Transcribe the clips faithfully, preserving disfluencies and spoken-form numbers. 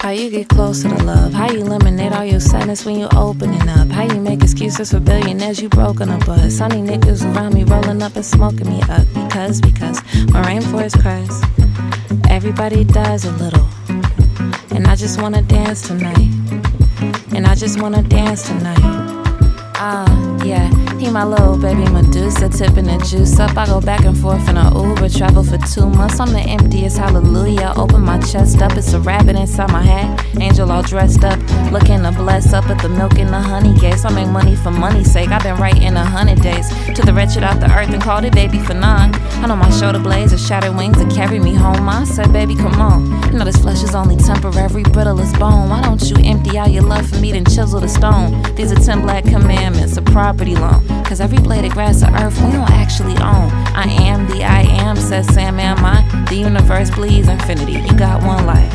How you get closer to love? How you eliminate all your sadness when you opening up? How you make excuses for billionaires you broke on a bus? Sunny niggas around me rolling up and smoking me up. Because, because my rainforest cries. Everybody dies a little. And I just wanna dance tonight. And I just wanna dance tonight. Ah, uh, yeah, he my little baby Medusa, tipping the juice up. I go back and forth in a Uber, travel for two months. I'm the emptiest, hallelujah. Open my chest up, it's a rabbit inside my hat. Angel all dressed up, looking to bless up at the milk and the honey gas. I make money for money's sake, I've been writing a hundred days. To the wretched out the earth and called it baby for none. I know my shoulder blades are shattered wings that carry me home. I said, baby, come on. You know this flesh is only temporary, brittle as bone. Why don't you empty out your love for me, then chisel the stone? These are ten black commandments, a property loan. Cause every blade of grass of earth we don't actually own. I am the I am, says Sam, am I? The universe bleeds infinity, you got one life.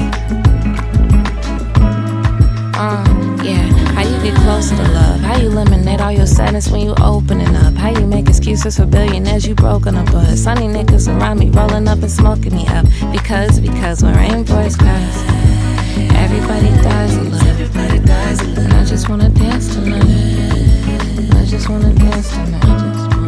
Uh, yeah, how you get closer to love? How you eliminate all your sadness when you opening up? How you make excuses for billionaires you broke on a bus? Sunny niggas around me rolling up and smoking me up. Because, because when rainbows cries, everybody dies a little. Everybody dies a little. And I just wanna dance tonight. I just wanna dance tonight.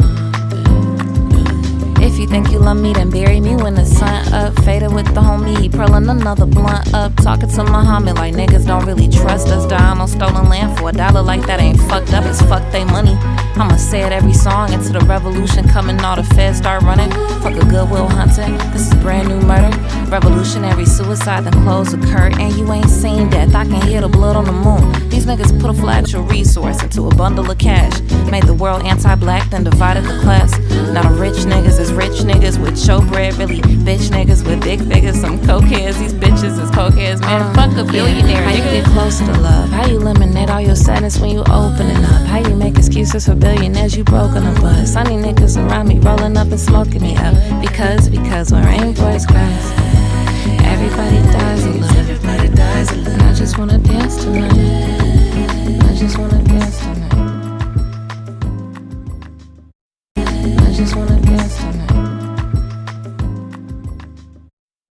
If you think you love me, then bury me when the sun up. Faded with the homie, he pearling another blunt up. Talking to Muhammad like niggas don't really trust us. Dying on stolen land for a dollar like that ain't fucked up. It's fuck they money. I'ma say it every song until the revolution coming, all the feds start running. Fuck a Goodwill Hunting, this is brand new murder. Revolutionary suicide, then close the curtain. And you ain't seen death, I can hear the blood on the moon. These niggas put a flagship resource into a bundle of cash. Made the world anti-black, then divided the class. Now the rich niggas is rich niggas with showbread, really bitch niggas with big figures. Some cokeheads, these bitches is cokeheads, man. Uh, fuck a billionaire. How you get closer to love? How you eliminate all your sadness when you opening up? How you make excuses for billionaires you broke on a bus? Sunny niggas around me rolling up and smoking me up. Because, because when rainbows cries, everybody dies a little. Everybody dies a little. And I just wanna dance tonight. I just wanna